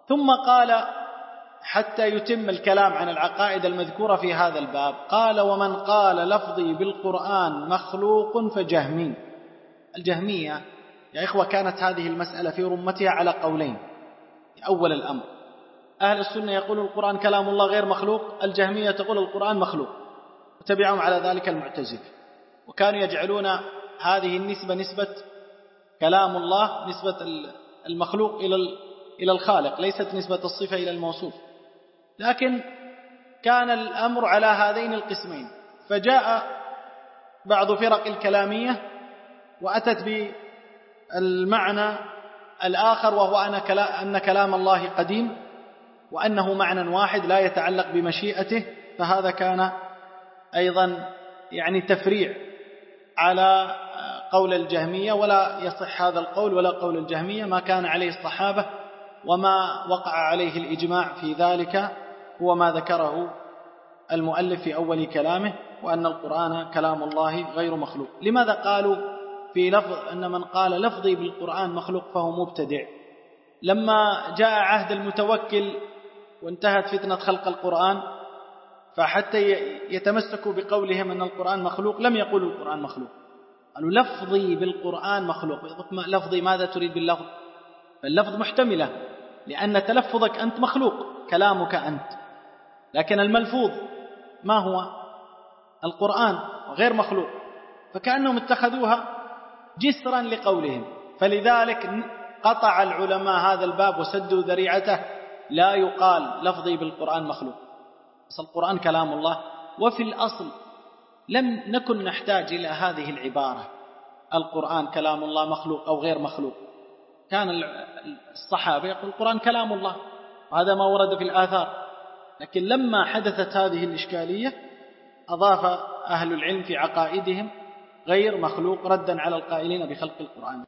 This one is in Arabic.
ثم قال حتى يتم الكلام عن العقائد المذكورة في هذا الباب، قال: ومن قال لفظي بالقرآن مخلوق فجهمي. الجهمية يا إخوة كانت هذه المسألة في رمتها على قولين. أول الأمر أهل السنة يقول القرآن كلام الله غير مخلوق، الجهمية تقول القرآن مخلوق، وتبعهم على ذلك المعتزلة، وكانوا يجعلون هذه النسبة نسبة كلام الله نسبة المخلوق إلى الخالق، ليست نسبة الصفة إلى الموصوف. لكن كان الأمر على هذين القسمين، فجاء بعض فرق الكلامية وأتت بالمعنى الآخر، وهو أن كلام الله قديم وأنه معنى واحد لا يتعلق بمشيئته، فهذا كان أيضا يعني تفريع على قول الجهمية، ولا يصح هذا القول ولا قول الجهمية. ما كان عليه الصحابة وما وقع عليه الإجماع في ذلك هو ما ذكره المؤلف في أول كلامه، وأن القرآن كلام الله غير مخلوق. لماذا قالوا في لفظ أن من قال لفظي بالقرآن مخلوق فهو مبتدع؟ لما جاء عهد المتوكل وانتهت فتنة خلق القرآن، فحتى يتمسكوا بقولهم أن القرآن مخلوق لم يقولوا القرآن مخلوق، قالوا لفظي بالقرآن مخلوق. لفظي ماذا تريد باللفظ؟ فاللفظ محتملة، لأن تلفظك أنت مخلوق، كلامك أنت، لكن الملفوظ ما هو؟ القرآن غير مخلوق، فكأنهم اتخذوها جسرا لقولهم. فلذلك قطع العلماء هذا الباب وسدوا ذريعته، لا يقال لفظي بالقرآن مخلوق، بس القرآن كلام الله. وفي الأصل لم نكن نحتاج إلى هذه العبارة القرآن كلام الله مخلوق أو غير مخلوق. كان الصحابة يقول القرآن كلام الله، وهذا ما ورد في الآثار. لكن لما حدثت هذه الإشكالية أضاف أهل العلم في عقائدهم غير مخلوق ردا على القائلين بخلق القرآن.